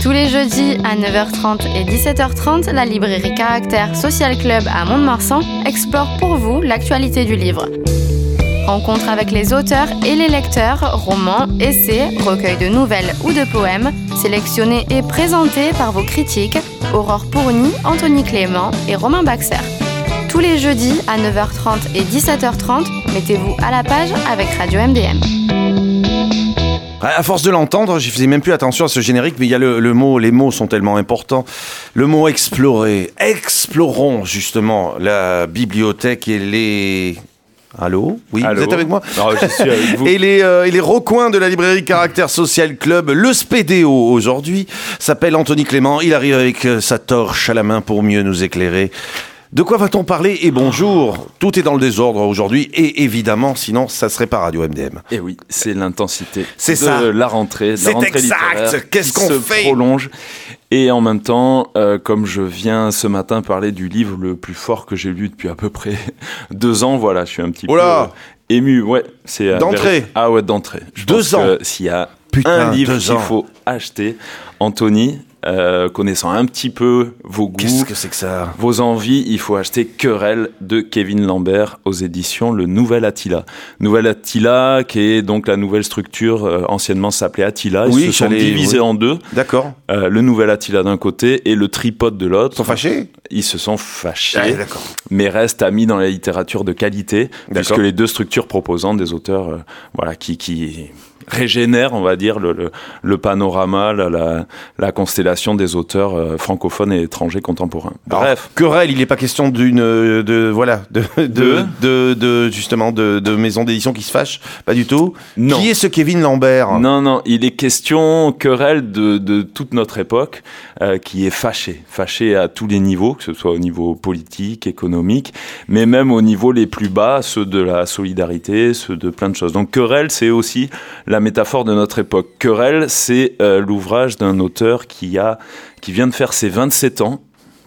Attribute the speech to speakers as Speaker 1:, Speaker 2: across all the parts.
Speaker 1: Tous les jeudis à 9h30 et 17h30, la librairie Caractère Social Club à Mont-de-Marsan explore pour vous l'actualité du livre. Rencontre avec les auteurs et les lecteurs, romans, essais, recueils de nouvelles ou de poèmes, sélectionnés et présentés par vos critiques, Aurore Pourny, Anthony Clément et Romain Baxer. Tous les jeudis à 9h30 et 17h30, mettez-vous à la page avec Radio MDM.
Speaker 2: À force de l'entendre, je faisais même plus attention à ce générique, mais il y a le mot, les mots sont tellement importants. Le mot explorer. Explorons justement la bibliothèque et les... Allô ? Oui, allô. Vous êtes avec moi ?
Speaker 3: Non, je suis avec vous.
Speaker 2: Et les recoins de la librairie Caractère Social Club. Le Spédéo aujourd'hui s'appelle Anthony Clément. Il arrive avec sa torche à la main pour mieux nous éclairer. De quoi va-t-on parler ? Et bonjour, tout est dans le désordre aujourd'hui et évidemment, sinon ça serait pas Radio MDM.
Speaker 3: Et oui, c'est l'intensité
Speaker 2: la
Speaker 3: rentrée,
Speaker 2: c'est
Speaker 3: rentrée
Speaker 2: exact.
Speaker 3: littéraire
Speaker 2: Qu'est-ce qu'on fait ?
Speaker 3: Prolonge. Et en même temps, comme je viens ce matin parler du livre le plus fort que j'ai lu depuis à peu près 2 ans, voilà, je suis un petit peu ému. Ouais, c'est
Speaker 2: d'entrée.
Speaker 3: Ah ouais, d'entrée. Je
Speaker 2: 2 ans.
Speaker 3: Que s'il y a un livre qu'il faut acheter, Anthony, connaissant un petit peu vos goûts,
Speaker 2: qu'est-ce que c'est que ça ?
Speaker 3: Vos envies, il faut acheter Querelle de Kevin Lambert aux éditions Le Nouvel Attila. Nouvel Attila, qui est donc la nouvelle structure, anciennement s'appelait Attila. Ils se sont divisés en 2.
Speaker 2: D'accord.
Speaker 3: Le Nouvel Attila d'un côté et le Tripode de l'autre.
Speaker 2: Ils sont fâchés ?
Speaker 3: Ils se sont fâchés,
Speaker 2: d'accord.
Speaker 3: Mais restent amis dans la littérature de qualité, puisque les 2 structures proposant des auteurs qui régénère, on va dire, le panorama, la constellation des auteurs francophones et étrangers contemporains.
Speaker 2: Bref. Querelle, il n'est pas question de justement de maison d'édition qui se fâche, pas du tout.
Speaker 3: Non.
Speaker 2: Qui est ce Kevin Lambert ?
Speaker 3: Non, il est question querelle de toute notre époque qui est fâché à tous les niveaux, que ce soit au niveau politique, économique, mais même au niveau les plus bas, ceux de la solidarité, ceux de plein de choses. Donc querelle, c'est aussi la métaphore de notre époque. Querelle, c'est l'ouvrage d'un auteur qui vient de faire ses 27 ans,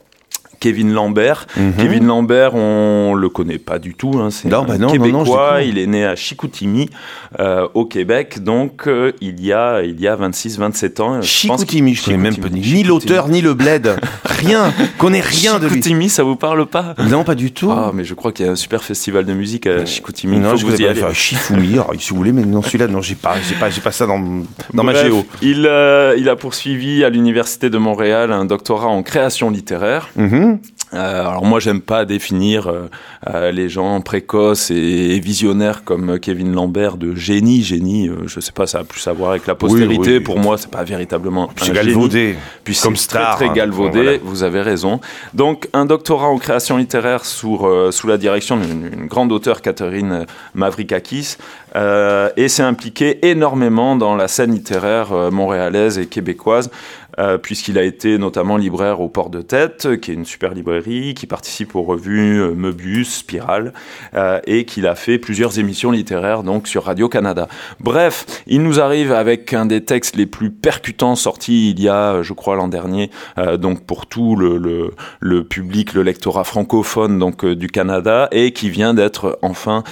Speaker 3: Kevin Lambert. Kevin Lambert, on le connaît pas du tout. Hein, c'est un Québécois. Il est né à Chicoutimi, au Québec. Donc, il y a 26-27 ans.
Speaker 2: Chicoutimi, je connais même pas ni l'auteur ni le bled. Rien. Connais rien de lui.
Speaker 3: Chicoutimi, ça vous parle pas ?
Speaker 2: Non, pas du tout.
Speaker 3: Ah, mais je crois qu'il y a un super festival de musique à Chicoutimi.
Speaker 2: Non, je vous y aller. Chifoumi, si vous voulez, mais non, celui-là, non, j'ai pas ça dans ma géo.
Speaker 3: Il a poursuivi à l'Université de Montréal un doctorat en création littéraire. Alors moi j'aime pas définir les gens précoces et visionnaires comme Kevin Lambert de génie, je sais pas, ça a plus à voir avec la postérité. Oui. Pour moi c'est pas véritablement un
Speaker 2: galvaudé,
Speaker 3: puis comme star, très galvaudé. Voilà. Vous avez raison. Donc un doctorat en création littéraire sous la direction d'une grande auteure, Catherine Mavrikakis, et s'est impliqué énormément dans la scène littéraire montréalaise et québécoise. Puisqu'il a été notamment libraire au Port de Tête, qui est une super librairie, qui participe aux revues Möbius, Spirale, et qu'il a fait plusieurs émissions littéraires donc sur Radio-Canada. Bref, il nous arrive avec un des textes les plus percutants sortis il y a, je crois, l'an dernier, donc pour tout le public, le lectorat francophone donc du Canada, et qui vient d'être enfin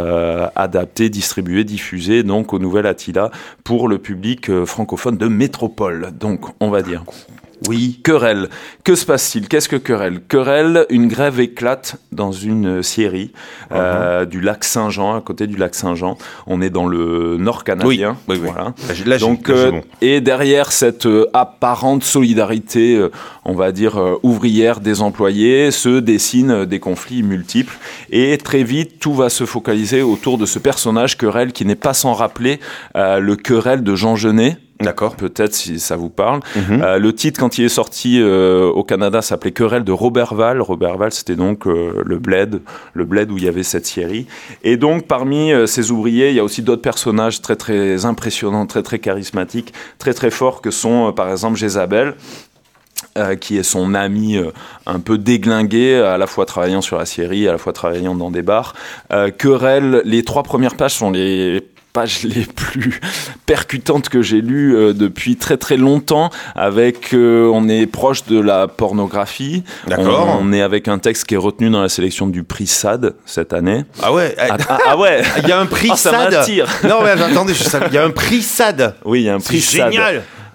Speaker 3: adapté, distribué, diffusé donc au Nouvel Attila pour le public francophone de métropole. Donc on va dire.
Speaker 2: Oui.
Speaker 3: Querelle. Que se passe-t-il ? Qu'est-ce que Querelle ? Querelle, une grève éclate dans une scierie du lac Saint-Jean, à côté du lac Saint-Jean. On est dans le nord canadien.
Speaker 2: Oui.
Speaker 3: Voilà.
Speaker 2: Là,
Speaker 3: donc,
Speaker 2: bon.
Speaker 3: Et derrière cette apparente solidarité, on va dire ouvrière des employés, se dessinent des conflits multiples. Et très vite, tout va se focaliser autour de ce personnage Querelle qui n'est pas sans rappeler le Querelle de Jean Genet.
Speaker 2: D'accord.
Speaker 3: Peut-être si ça vous parle. Le titre, quand il est sorti au Canada, s'appelait Querelle de Roberval. Roberval, c'était donc le bled où il y avait cette scierie. Et donc, parmi ces ouvriers, il y a aussi d'autres personnages très, très impressionnants, très, très charismatiques, très, très forts, que sont, par exemple, Jézabel, qui est son ami un peu déglingué, à la fois travaillant sur la scierie, à la fois travaillant dans des bars. Querelle, les 3 premières pages sont les pages les plus percutantes que j'ai lues depuis très très longtemps, avec on est proche de la pornographie.
Speaker 2: D'accord.
Speaker 3: On est avec un texte qui est retenu dans la sélection du prix SAD cette année.
Speaker 2: Ah ouais.
Speaker 3: Ah ouais.
Speaker 2: Il y a un prix
Speaker 3: ça
Speaker 2: SAD.
Speaker 3: m'attire.
Speaker 2: Non mais attendez, il y a un prix SAD.
Speaker 3: Oui, il y a un prix
Speaker 2: C'est
Speaker 3: SAD.
Speaker 2: génial.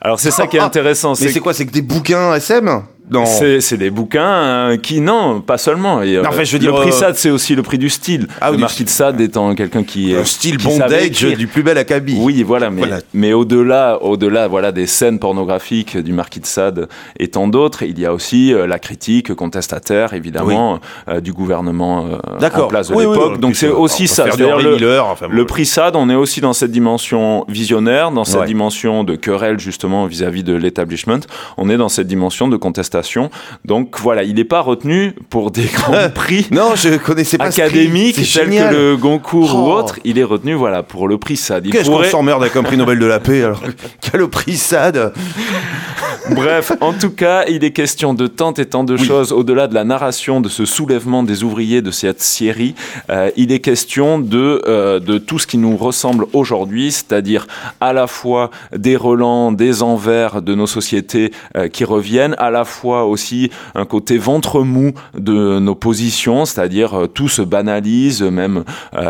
Speaker 3: Alors c'est ça qui est intéressant.
Speaker 2: Mais c'est quoi? C'est que des bouquins SM? Non.
Speaker 3: C'est des bouquins qui, non, pas seulement. Et,
Speaker 2: non, je veux dire,
Speaker 3: le prix Sade, c'est aussi le prix du style. Le marquis de Sade étant quelqu'un qui...
Speaker 2: Un style bondage du plus bel acabit.
Speaker 3: Oui, voilà, mais au-delà, voilà, des scènes pornographiques du marquis de Sade et tant d'autres, il y a aussi la critique contestataire, évidemment, du gouvernement en place de l'époque. Donc c'est aussi ça. Le prix Sade, on est aussi dans cette dimension visionnaire, dans cette dimension de querelle, justement, vis-à-vis de l'establishment. On est dans cette dimension de contestation. Donc voilà, il n'est pas retenu pour des grands prix
Speaker 2: non, je connaissais pas
Speaker 3: académiques tels que le Goncourt ou autre. Il est retenu pour le prix Sade.
Speaker 2: Qu'est-ce qu'on s'emmerde avec un prix Nobel de la paix alors qu'il y a le prix Sade?
Speaker 3: Bref, en tout cas, il est question de tant et tant de choses au-delà de la narration de ce soulèvement des ouvriers de cette série. Il est question de tout ce qui nous ressemble aujourd'hui, c'est-à-dire à la fois des relents, des envers de nos sociétés qui reviennent, à la fois aussi un côté ventre mou de nos positions, c'est-à-dire tout se banalise, même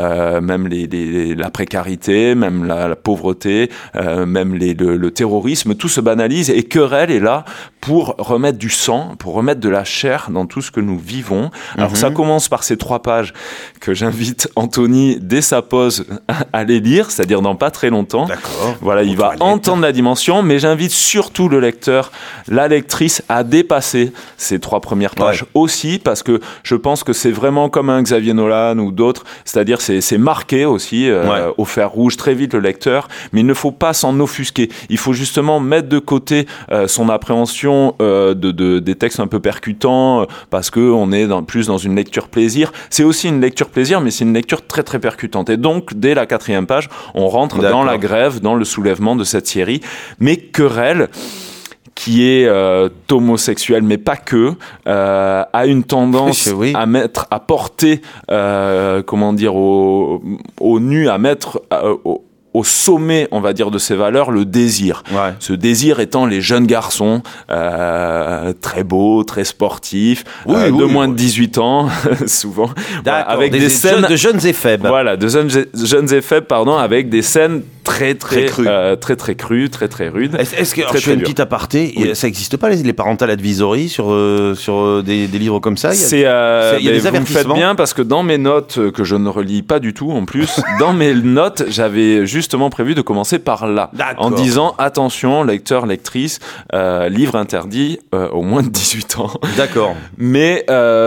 Speaker 3: la précarité, même la pauvreté, même le terrorisme, tout se banalise et querelle est là pour remettre du sang, pour remettre de la chair dans tout ce que nous vivons. Alors ça commence par ces 3 pages que j'invite Anthony dès sa pause à les lire, c'est-à-dire dans pas très longtemps.
Speaker 2: D'accord.
Speaker 3: Voilà, il va entendre la dimension, mais j'invite surtout le lecteur, la lectrice à dépasser ces 3 premières pages aussi, parce que je pense que c'est vraiment comme un Xavier Nolan ou d'autres, c'est-à-dire c'est marqué aussi au fer rouge très vite le lecteur, mais il ne faut pas s'en offusquer. Il faut justement mettre de côté son appréhension des textes un peu percutants, parce que on est plus dans une lecture plaisir. C'est aussi une lecture plaisir, mais c'est une lecture très très percutante. Et donc, dès la 4e page, on rentre dans la grève, dans le soulèvement de cette série. Mais querelle, qui est homosexuel, mais pas que, a une tendance à porter, au nu, à mettre au sommet, on va dire, de ses valeurs, le désir. Ce désir étant les jeunes garçons, très beaux, très sportifs, de moins de 18 ans, souvent, avec des scènes
Speaker 2: de jeunes et faibles.
Speaker 3: Voilà, de jeunes et faibles, avec des scènes très crues, très rudes.
Speaker 2: Est-ce que, je fais une petite aparté, ça n'existe pas les parental advisory sur des livres comme ça? Il y a des avertissements. Vous me faites bien, parce que dans mes notes, que je ne relis pas du tout en plus, dans mes notes, j'avais justement prévu de commencer par là, en disant attention, lecteur, lectrice, livre interdit aux moins de 18 ans. D'accord.
Speaker 3: Mais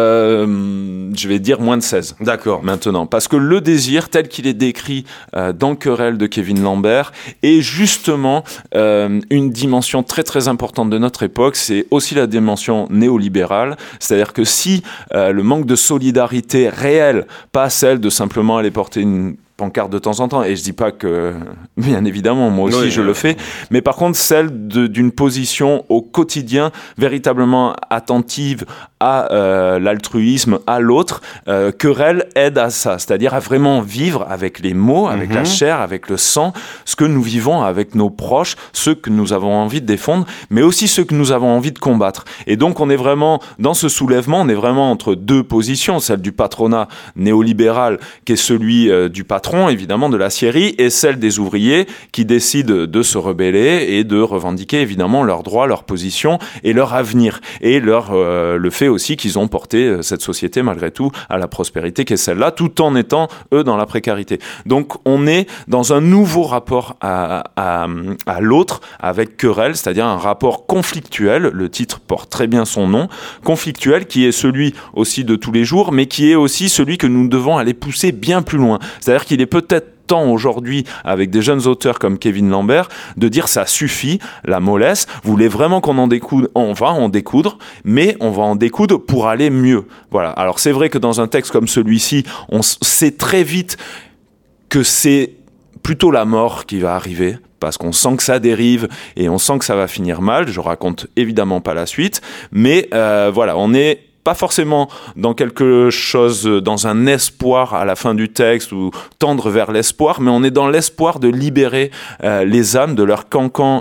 Speaker 3: je vais dire moins de 16.
Speaker 2: D'accord.
Speaker 3: Maintenant, parce que le désir, tel qu'il est décrit dans Querelle de Kevin Lambert, est justement une dimension très très importante de notre époque. C'est aussi la dimension néolibérale, c'est-à-dire que si le manque de solidarité réelle, pas celle de simplement aller porter une pancarte de temps en temps, et je dis pas que, bien évidemment, moi aussi je le fais, mais par contre celle d'une position au quotidien véritablement attentive à l'altruisme, à l'autre, Querelle aide à ça, c'est-à-dire à vraiment vivre avec les mots, avec la chair, avec le sang, ce que nous vivons avec nos proches, ceux que nous avons envie de défendre, mais aussi ceux que nous avons envie de combattre. Et donc on est vraiment, dans ce soulèvement, on est vraiment entre 2 positions, celle du patronat néolibéral, qui est celui du patron, évidemment, de la série, et celle des ouvriers qui décident de se rebeller et de revendiquer évidemment leurs droits, leur position et leur avenir, et le fait aussi qu'ils ont porté cette société malgré tout à la prospérité qu'est celle-là, tout en étant eux dans la précarité. Donc on est dans un nouveau rapport à l'autre avec Querelle, c'est-à-dire un rapport conflictuel, le titre porte très bien son nom, conflictuel, qui est celui aussi de tous les jours, mais qui est aussi celui que nous devons aller pousser bien plus loin. C'est-à-dire qu'il est peut-être temps aujourd'hui, avec des jeunes auteurs comme Kevin Lambert, de dire ça suffit, la mollesse, vous voulez vraiment qu'on en découdre, on va en découdre, mais on va en découdre pour aller mieux. Voilà. Alors c'est vrai que dans un texte comme celui-ci, on sait très vite que c'est plutôt la mort qui va arriver, parce qu'on sent que ça dérive et on sent que ça va finir mal. Je raconte évidemment pas la suite, mais voilà, on est pas forcément dans quelque chose, dans un espoir à la fin du texte ou tendre vers l'espoir, mais on est dans l'espoir de libérer les âmes de leur carcan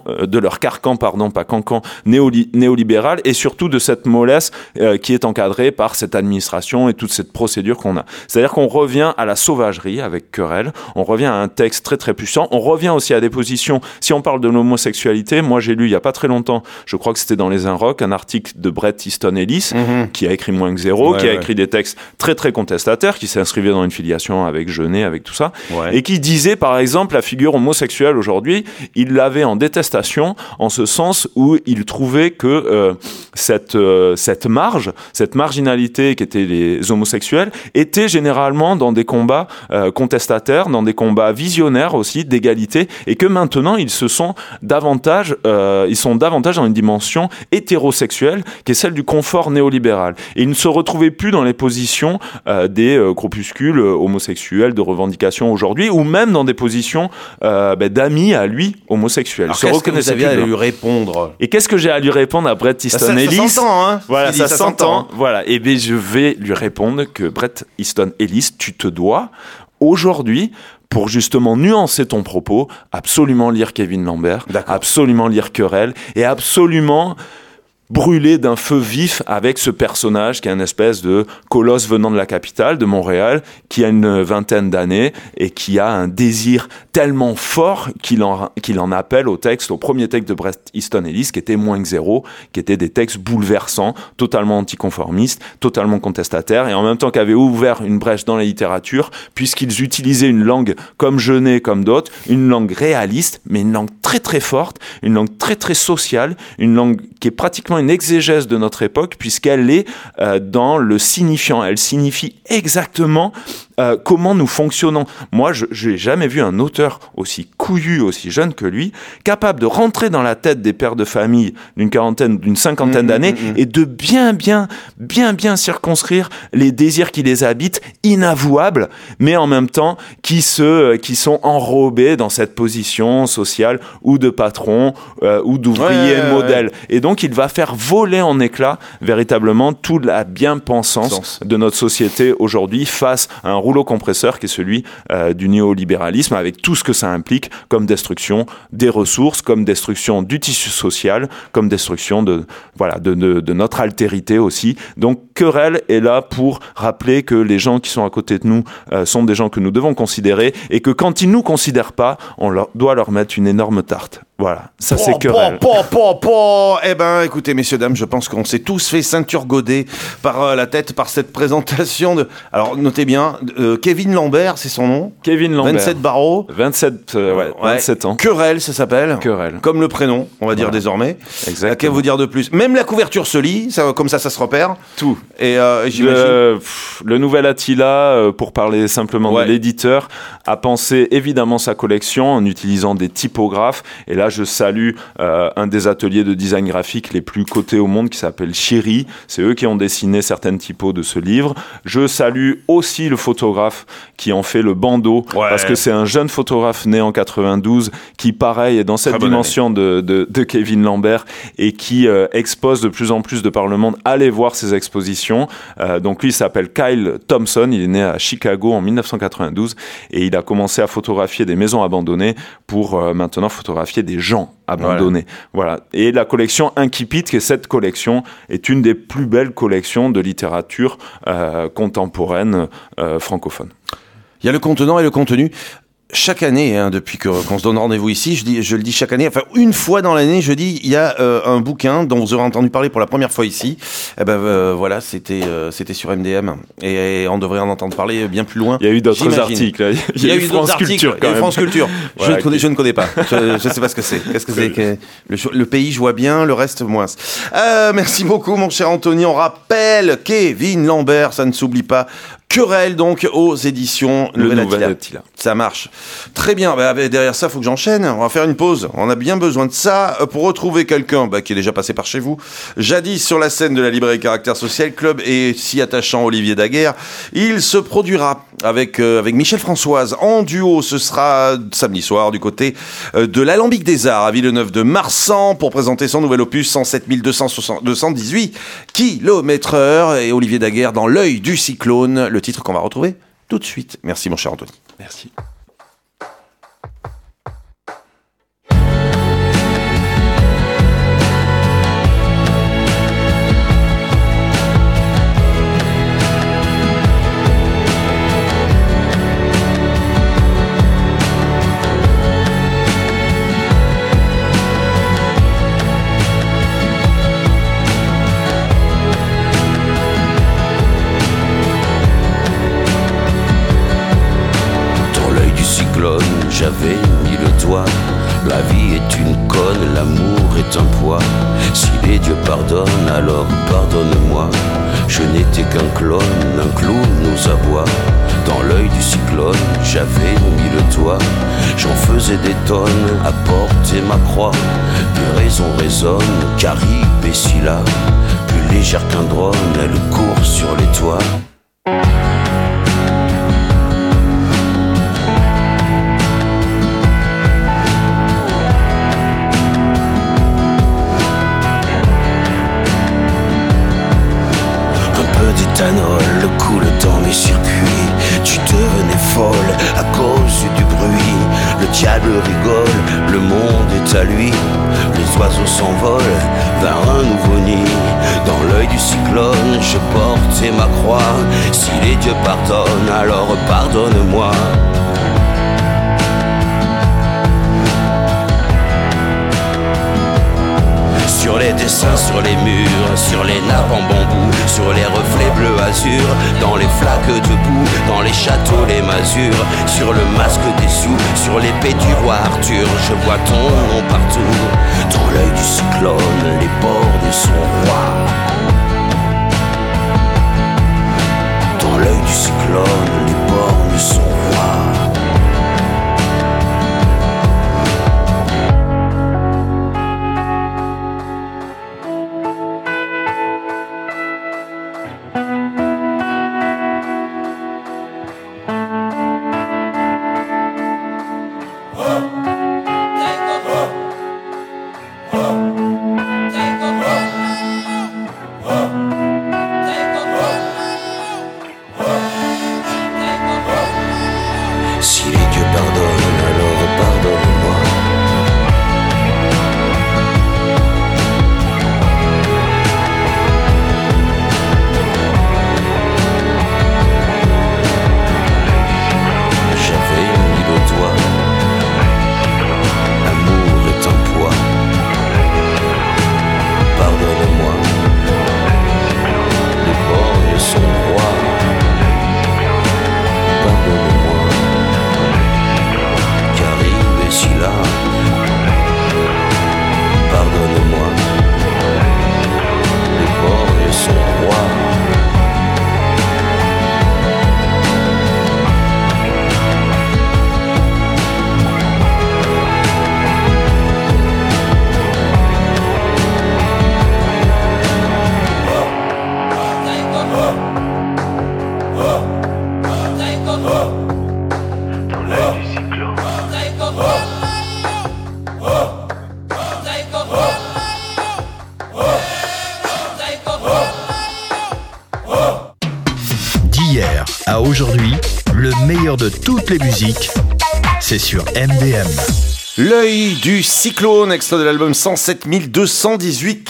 Speaker 3: néolibéral, et surtout de cette mollesse qui est encadrée par cette administration et toute cette procédure qu'on a. C'est-à-dire qu'on revient à la sauvagerie avec Querelle, on revient à un texte très très puissant, on revient aussi à des positions. Si on parle de l'homosexualité, moi j'ai lu il y a pas très longtemps, je crois que c'était dans les Inrocks, un article de Bret Easton Ellis, qui a écrit Moins que Zéro, qui a écrit des textes très très contestataires, qui s'inscrivait dans une filiation avec Jeunet, avec tout ça, et qui disait par exemple la figure homosexuelle aujourd'hui, il l'avait en détestation, en ce sens où il trouvait que cette marginalité qu'étaient les homosexuels était généralement dans des combats contestataires, dans des combats visionnaires aussi d'égalité, et que maintenant ils sont davantage dans une dimension hétérosexuelle qui est celle du confort néolibéral. Et ils ne se retrouvaient plus dans les positions des groupuscules homosexuels de revendication aujourd'hui, ou même dans des positions d'amis à lui homosexuels.
Speaker 2: Alors qu'est-ce que vous aviez à lui répondre ?
Speaker 3: Et qu'est-ce que j'ai à lui répondre à Bret Easton Ellis ?
Speaker 2: Ça s'entend, hein ?
Speaker 3: Voilà, ça s'entend. Voilà. Et bien je vais lui répondre que Bret Easton Ellis, tu te dois aujourd'hui, pour justement nuancer ton propos, absolument lire Kevin Lambert, absolument lire Querelle, et absolument brûler d'un feu vif avec ce personnage qui est une espèce de colosse venant de la capitale, de Montréal, qui a une vingtaine d'années et qui a un désir tellement fort qu'il en appelle au premier texte de Bret Easton Ellis, qui était Moins que Zéro, qui étaient des textes bouleversants, totalement anticonformistes, totalement contestataires, et en même temps qui avaient ouvert une brèche dans la littérature, puisqu'ils utilisaient une langue comme Jeunet, comme d'autres, une langue réaliste, mais une langue très très forte, une langue très très sociale, une langue qui est pratiquement une exégèse de notre époque, puisqu'elle est dans le signifiant. Elle signifie exactement comment nous fonctionnons. Moi, je n'ai jamais vu un auteur aussi couillu, aussi jeune que lui, capable de rentrer dans la tête des pères de famille d'une cinquantaine d'années et de bien circonscrire les désirs qui les habitent, inavouables, mais en même temps qui sont enrobés dans cette position sociale ou de patron ou d'ouvrier modèle. Et donc, il va faire voler en éclats véritablement toute la bien-pensance de notre société aujourd'hui face à un rouleau compresseur qui est celui du néolibéralisme, avec tout ce que ça implique comme destruction des ressources, comme destruction du tissu social, comme destruction de notre altérité aussi. Donc Querelle est là pour rappeler que les gens qui sont à côté de nous sont des gens que nous devons considérer, et que quand ils nous considèrent pas, doit leur mettre une énorme tarte. Voilà, ça c'est Querelle.
Speaker 2: Eh ben, écoutez, messieurs, dames, je pense qu'on s'est tous fait ceinture godée par la tête par cette présentation de... Alors, notez bien, Kevin Lambert, c'est son nom.
Speaker 3: Kevin Lambert.
Speaker 2: 27 barreaux.
Speaker 3: 27 ans.
Speaker 2: Querelle, ça s'appelle.
Speaker 3: Querelle.
Speaker 2: Comme le prénom, on va dire désormais.
Speaker 3: Exactement.
Speaker 2: Qu'à vous dire de plus ? Même la couverture se lit, comme ça se repère.
Speaker 3: Tout.
Speaker 2: Et j'imagine...
Speaker 3: Le nouvel Attila, pour parler simplement de l'éditeur, a pensé évidemment sa collection en utilisant des typographes. Et là, je salue un des ateliers de design graphique les plus cotés au monde qui s'appelle Chiri. C'est eux qui ont dessiné certaines typos de ce livre. Je salue aussi le photographe qui en fait le bandeau, parce que c'est un jeune photographe né en 92 qui, pareil, est dans cette dimension de Kevin Lambert et qui expose de plus en plus de par le monde. Allez voir ses expositions. Donc lui, il s'appelle Kyle Thompson. Il est né à Chicago en 1992 et il a commencé à photographier des maisons abandonnées pour maintenant photographier des gens abandonnés. Voilà. Et la collection Incipit, qui est cette collection, est une des plus belles collections de littérature contemporaine francophone.
Speaker 2: Il y a le contenant et le contenu. Chaque année, depuis qu'on se donne rendez-vous ici, je le dis chaque année, enfin une fois dans l'année, je dis il y a un bouquin dont vous aurez entendu parler pour la première fois ici. Voilà, c'était sur MDM et on devrait en entendre parler bien plus loin.
Speaker 3: Il y a eu d'autres articles.
Speaker 2: Il y a eu France Culture. France Culture.
Speaker 3: Voilà,
Speaker 2: je ne connais pas. Je sais pas ce que c'est. Qu'est-ce que c'est que le pays, je vois bien, le reste moins. Merci beaucoup, mon cher Anthony. On rappelle Kevin Lambert, ça ne s'oublie pas. Querelle donc aux éditions
Speaker 3: Le
Speaker 2: Nouvel
Speaker 3: Nouvel
Speaker 2: Attila. Ça marche. Très bien. Derrière ça, faut que j'enchaîne. On va faire une pause. On a bien besoin de ça pour retrouver quelqu'un qui est déjà passé par chez vous. Jadis sur la scène de la librairie Caractère Social Club et si attachant Olivier Daguerre, il se produira avec Michel Françoise en duo. Ce sera samedi soir du côté de l'Alambic des Arts à Villeneuve-de-Marsan pour présenter son nouvel opus 107 218 km/h et Olivier Daguerre dans l'œil du cyclone. Le titre qu'on va retrouver tout de suite. Merci mon cher Anthony.
Speaker 3: Merci.
Speaker 4: J'avais mis le doigt. La vie est une conne, l'amour est un poids. Si les dieux pardonnent, alors pardonne-moi. Je n'étais qu'un clone, un clown nous aboie. Dans l'œil du cyclone, j'avais mis le doigt. J'en faisais des tonnes à porter ma croix. Des raisons résonnent, Caribe et Scylla. Plus légère qu'un drone, elle court sur les toits. Le coule dans mes circuits. Tu devenais folle à cause du bruit. Le diable rigole, le monde est à lui. Les oiseaux s'envolent vers un nouveau nid. Dans l'œil du cyclone, je portais ma croix. Si les dieux pardonnent, alors pardonne-moi. Sur les dessins, sur les murs, sur les nappes en bambou, sur les reflets bleu azur, dans les flaques de boue, dans les châteaux, les masures, sur le masque des sioux, sur l'épée du roi Arthur, je vois ton nom partout. Dans l'œil du cyclone, les bornes sont rois. Dans l'œil du cyclone, les bornes sont rois.
Speaker 5: D'hier à aujourd'hui, le meilleur de toutes les musiques, c'est sur MDM.
Speaker 2: L'œil du cyclone, extrait de l'album 107 218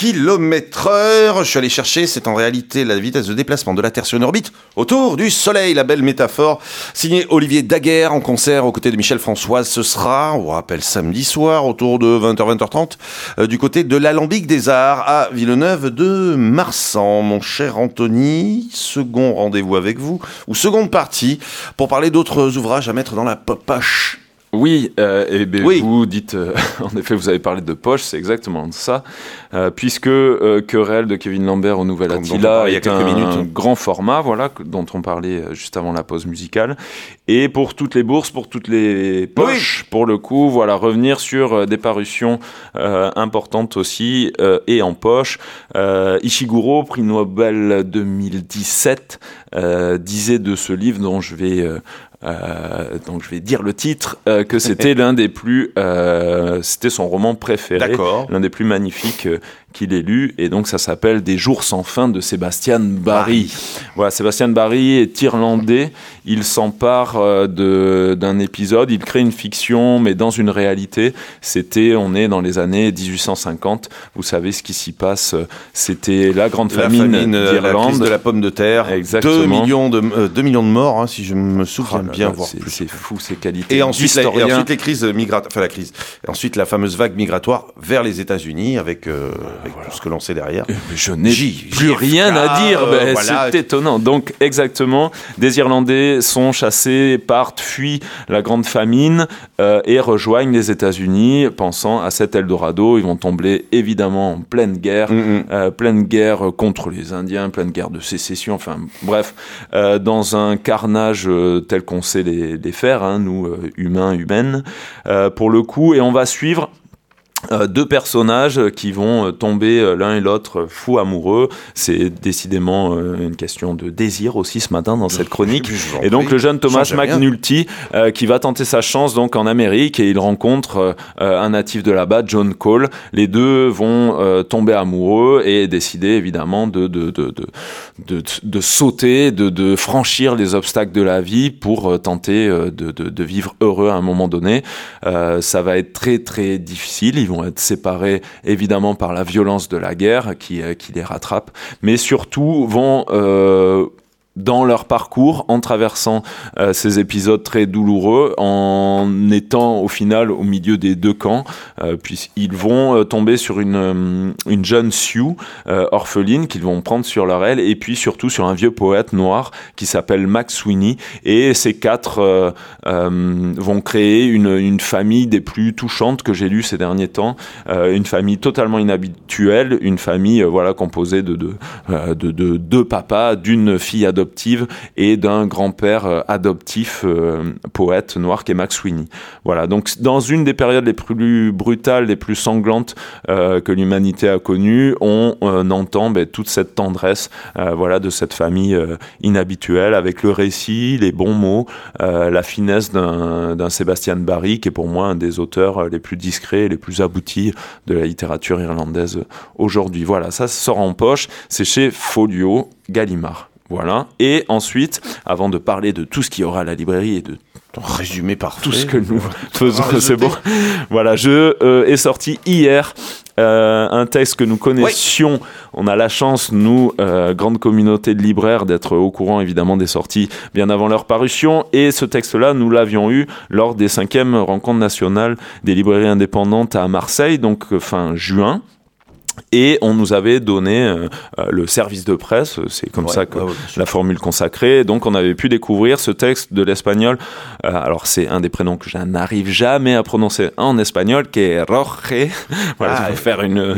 Speaker 2: km/h. Je suis allé chercher, c'est en réalité la vitesse de déplacement de la Terre sur une orbite autour du Soleil, la belle métaphore. Signé Olivier Daguerre en concert aux côtés de Michel Françoise. Ce sera, on vous rappelle, samedi soir autour de 20h, 20h30 du côté de l'Alambic des Arts à Villeneuve-de-Marsan. Mon cher Anthony, second rendez-vous avec vous, ou seconde partie, pour parler d'autres ouvrages à mettre dans la poche.
Speaker 3: Oui, vous dites, en effet, vous avez parlé de poche, c'est exactement ça, puisque Querelle de Kevin Lambert au Nouvel Attila est un grand format, voilà, dont on parlait juste avant la pause musicale, et pour toutes les bourses, pour toutes les poches, pour le coup, voilà, revenir sur des parutions importantes aussi, et en poche. Ishiguro, prix Nobel 2017, disait de ce livre dont je vais dire le titre, que c'était l'un des plus, c'était son roman préféré, l'un des plus magnifiques qu'il ait lu, et donc ça s'appelle Des jours sans fin de Sébastien Barry. Voilà, Sébastien Barry est irlandais, il s'empare d'un épisode, il crée une fiction, mais dans une réalité. On est dans les années 1850, vous savez ce qui s'y passe, c'était la grande famine d'Irlande.
Speaker 2: La crise de la pomme de terre,
Speaker 3: exactement.
Speaker 2: 2 millions de morts, hein, si je me souviens bien, voire plus.
Speaker 3: C'est fou, ces qualités.
Speaker 2: Et ensuite les crises migratoires, ensuite la fameuse vague migratoire vers les États-Unis avec tout ce que l'on sait derrière.
Speaker 3: Je n'ai plus rien à dire, c'est étonnant. Donc exactement, des Irlandais sont chassés, partent, fuient la grande famine et rejoignent les États-Unis, pensant à cet Eldorado. Ils vont tomber évidemment en pleine guerre, pleine guerre contre les Indiens, pleine guerre de sécession, enfin bref, dans un carnage tel qu'on sait les faire, hein, nous humaines, pour le coup, et on va suivre deux personnages qui vont tomber l'un et l'autre fous amoureux. C'est décidément une question de désir aussi ce matin dans cette chronique. Et donc le jeune Thomas McNulty qui va tenter sa chance donc en Amérique, et il rencontre un natif de là-bas, John Cole. Les deux vont tomber amoureux et décider évidemment de sauter, de franchir les obstacles de la vie pour tenter de vivre heureux à un moment donné. Ça va être très très difficile. Ils vont être séparés évidemment par la violence de la guerre qui les rattrape, mais surtout vont dans leur parcours, en traversant ces épisodes très douloureux, en étant au final au milieu des deux camps, puisqu'ils vont tomber sur une jeune Sioux orpheline qu'ils vont prendre sur leur aile, et puis surtout sur un vieux poète noir qui s'appelle Mac Sweeney, et ces quatre vont créer une famille des plus touchantes que j'ai lues ces derniers temps, une famille totalement inhabituelle, une famille composée de deux papas, d'une fille adoptive et d'un grand-père adoptif poète noir qui est Mac Sweeney. Voilà, donc dans une des périodes les plus brutales, les plus sanglantes que l'humanité a connues, on entend toute cette tendresse de cette famille inhabituelle, avec le récit, les bons mots, la finesse d'un Sébastien Barry, qui est pour moi un des auteurs les plus discrets et les plus aboutis de la littérature irlandaise aujourd'hui. Voilà, ça sort en poche, c'est chez Folio Gallimard. Voilà. Et ensuite, avant de parler de tout ce qu'il y aura à la librairie et de
Speaker 2: résumé parfait,
Speaker 3: tout ce que nous faisons, c'est bon. Voilà, est sorti hier un texte que nous connaissions. Ouais. On a la chance, nous, grande communauté de libraires, d'être au courant évidemment des sorties bien avant leur parution. Et ce texte-là, nous l'avions eu lors des 5e rencontres nationales des librairies indépendantes à Marseille, donc fin juin. Et on nous avait donné le service de presse, c'est comme ça que la formule consacrée. Donc on avait pu découvrir ce texte de l'espagnol. Alors c'est un des prénoms que je n'arrive jamais à prononcer en espagnol, qui est Jorge. Voilà, je vais faire une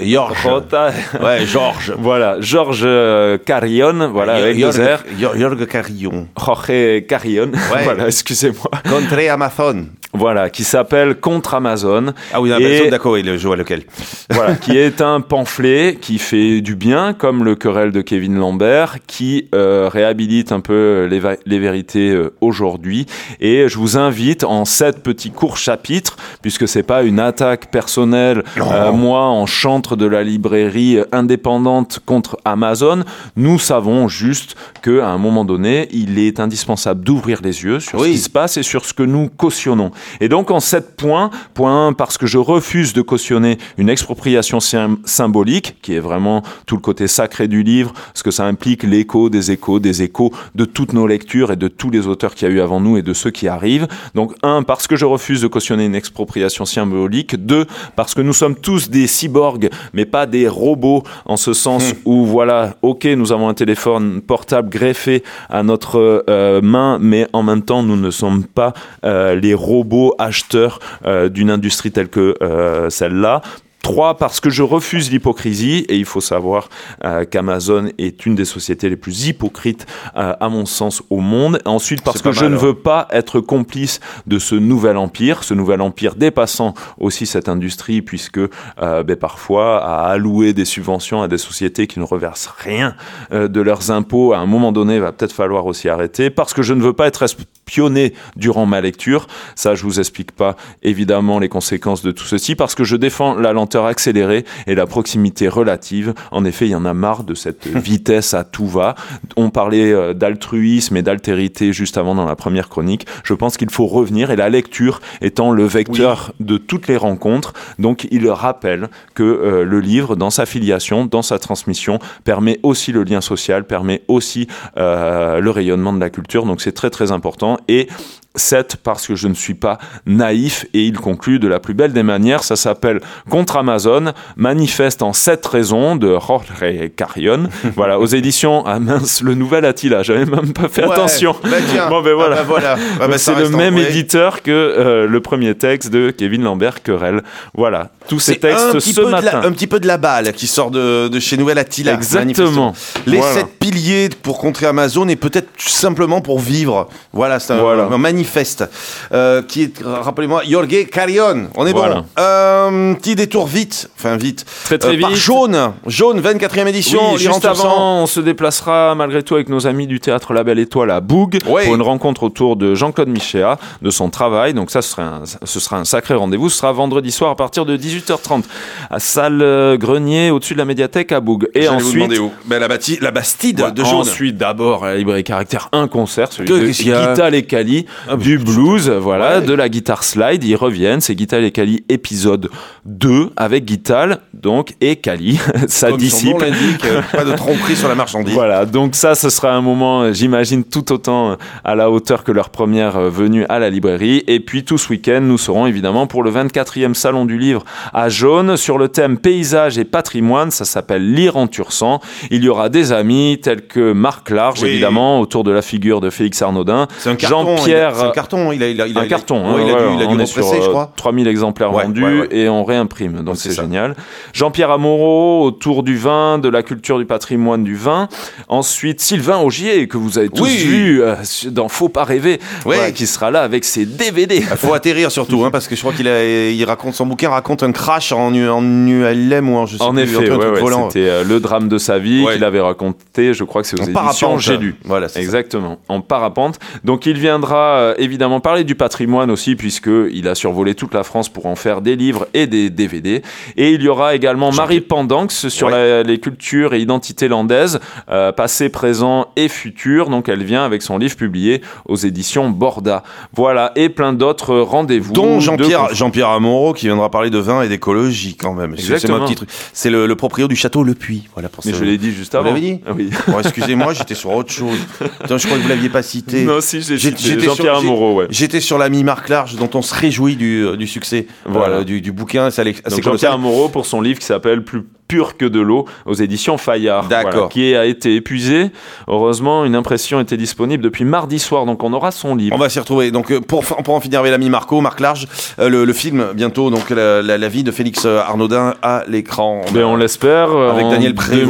Speaker 3: Georges. Voilà, Georges Carrion. Voilà, avec deux R.
Speaker 2: Jorge Carrion.
Speaker 3: Jorge Carrion. Ouais. Voilà, excusez-moi.
Speaker 2: Contre Amazon.
Speaker 3: Voilà, qui s'appelle Contre Amazon. Ah oui,
Speaker 2: Amazon, d'accord, je vois lequel.
Speaker 3: Voilà, qui est un pamphlet qui fait du bien, comme le Querelle de Kevin Lambert, qui réhabilite un peu les vérités aujourd'hui. Et je vous invite en 7 petits courts chapitres, puisque c'est pas une attaque personnelle, moi en chantre de la librairie indépendante contre Amazon, nous savons juste qu'à un moment donné, il est indispensable d'ouvrir les yeux sur ce qui se passe et sur ce que nous cautionnons. Et donc en 7 points, point 1, parce que je refuse de cautionner une expropriation symbolique, qui est vraiment tout le côté sacré du livre, ce que ça implique, l'écho des échos de toutes nos lectures et de tous les auteurs qu'il y a eu avant nous et de ceux qui arrivent. Donc 1, parce que je refuse de cautionner une expropriation symbolique. 2, parce que nous sommes tous des cyborgs, mais pas des robots, en ce sens où voilà, ok, nous avons un téléphone portable greffé à notre main, mais en même temps, nous ne sommes pas les robots robots acheteurs d'une industrie telle que celle-là. 3, parce que je refuse l'hypocrisie, et il faut savoir qu'Amazon est une des sociétés les plus hypocrites, à mon sens, au monde. Ensuite, parce que je ne veux pas être complice de ce nouvel empire dépassant aussi cette industrie, puisque parfois, à allouer des subventions à des sociétés qui ne reversent rien de leurs impôts, à un moment donné, il va peut-être falloir aussi arrêter. Parce que je ne veux pas être espionné durant ma lecture. Ça, je vous explique pas, évidemment, les conséquences de tout ceci, parce que je défends la lenteur accélérée et la proximité relative. En effet, il y en a marre de cette vitesse à tout va. On parlait d'altruisme et d'altérité juste avant dans la première chronique. Je pense qu'il faut revenir, et la lecture étant le vecteur de toutes les rencontres. Donc, il rappelle que le livre, dans sa filiation, dans sa transmission, permet aussi le lien social, permet aussi le rayonnement de la culture. Donc, c'est très, très important. Et 7, parce que je ne suis pas naïf, et il conclut de la plus belle des manières. Ça s'appelle Contre Amazon, manifeste en 7 raisons, de Jorge Carrion. Voilà, aux éditions, le nouvel Attila, j'avais même pas fait attention.
Speaker 2: Tiens.
Speaker 3: Bon, voilà. C'est le même éditeur que le premier texte de Kevin Lambert Querelle. Voilà, tous ces textes ce matin.
Speaker 2: Un petit peu de la balle qui sort de chez Nouvel Attila.
Speaker 3: Exactement.
Speaker 2: Les 7 piliers pour contrer Amazon, et peut-être simplement pour vivre. Voilà, c'est un manifeste qui est, rappelez-moi, Jorge Carrion. On est bon. Petit détour vite. Très vite. Par Jaune, 24e édition.
Speaker 3: Oui, juste avant, on se déplacera malgré tout avec nos amis du Théâtre La Belle Étoile à Boug pour une rencontre autour de Jean-Claude Michéa, de son travail. Donc ça, ce sera un sacré rendez-vous. Ce sera vendredi soir à partir de 18h30 à Salle Grenier, au-dessus de la médiathèque à Boug. Et ensuite,
Speaker 2: vous où la Bastide de Jaune.
Speaker 3: Ensuite, d'abord, à la librairie Caractère, un concert, celui de Guital et Cali, du blues, de la guitare slide. Ils reviennent, c'est Guital et Cali épisode 2 avec Guital, donc, et Cali, sa disciple.
Speaker 2: Comme son nom l'indique, pas de tromperie sur la marchandise.
Speaker 3: Voilà, donc ça, ce sera un moment, j'imagine, tout autant à la hauteur que leur première venue à la librairie. Et puis, tout ce week-end, nous serons évidemment pour le 24e Salon du Livre à Jaune, sur le thème paysage et patrimoine. Ça s'appelle Lire en Tursan. Il y aura des amis tels que Marc Large, évidemment, autour de la figure de Félix Arnaudin.
Speaker 2: C'est un carton,
Speaker 3: Jean-Pierre.
Speaker 2: C'est un carton, il a
Speaker 3: un carton.
Speaker 2: Il a dû represser, je crois.
Speaker 3: 3000 exemplaires vendus et on réimprime. Donc c'est génial. Jean-Pierre Amoureau autour du vin, de la culture du patrimoine du vin. Ensuite, Sylvain Augier, que vous avez tous vu dans Faut pas rêver, qui sera là avec ses DVD.
Speaker 2: Il faut atterrir surtout, parce que je crois qu'il raconte, son bouquin raconte un crash en ULM ou je sais
Speaker 3: en
Speaker 2: plus.
Speaker 3: Effet, c'était le drame de sa vie qu'il avait raconté. Je crois que c'est aux éditions J'ai lu.
Speaker 2: Voilà, c'est
Speaker 3: exactement. En parapente. Donc il viendra évidemment parler du patrimoine aussi, puisqu'il a survolé toute la France pour en faire des livres et des DVD. Et il y aura également Marie Pendanx sur les cultures et identités landaises, passé, présent et futur. Donc elle vient avec son livre publié aux éditions Borda. Voilà, et plein d'autres rendez-vous.
Speaker 2: Dont Jean-Pierre Amoureau qui viendra parler de vin et d'écologie quand même. C'est mon petit truc. C'est le proprio du château Le Puy. Voilà pour ça.
Speaker 3: Mais je l'ai dit juste avant.
Speaker 2: Vous l'avez dit ?
Speaker 3: Oui.
Speaker 2: Bon, excusez-moi, j'étais sur autre chose. Attends, je crois que vous l'aviez pas cité.
Speaker 3: Non, si, j'étais Jean-Pierre Amoureau,
Speaker 2: J'étais sur l'ami Marc Large, dont on se réjouit du succès du bouquin.
Speaker 3: Donc Jean-Pierre Amoureau pour son livre qui s'appelle Plus pur que de l'eau aux éditions Fayard.
Speaker 2: D'accord.
Speaker 3: Qui a été épuisé. Heureusement, une impression était disponible depuis mardi soir, donc on aura son livre.
Speaker 2: On va s'y retrouver. Donc pour en finir avec l'ami Marc Large, le film bientôt, donc la vie de Félix Arnaudin à l'écran.
Speaker 3: On l'espère.
Speaker 2: Avec Daniel Prévost,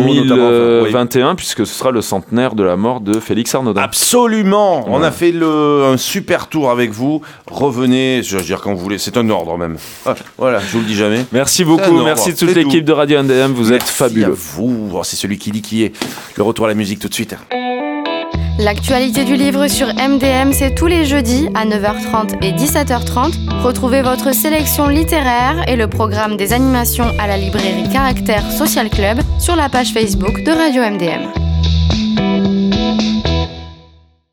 Speaker 3: 2021, puisque ce sera le centenaire de la mort de Félix Arnaudin.
Speaker 2: Absolument. Ouais. On a fait un super tour avec vous. Revenez, je veux dire quand vous voulez. C'est un ordre même. Voilà, je vous le dis jamais.
Speaker 3: Merci beaucoup. Merci toute l'équipe de Radio MDM. Vous êtes fabuleux.
Speaker 2: Merci à vous. C'est celui qui dit qui est. Le retour à la musique tout de suite.
Speaker 1: L'actualité du livre sur MDM, c'est tous les jeudis à 9h30 et 17h30. Retrouvez votre sélection littéraire et le programme des animations à la librairie Caractère Social Club sur la page Facebook de Radio MDM.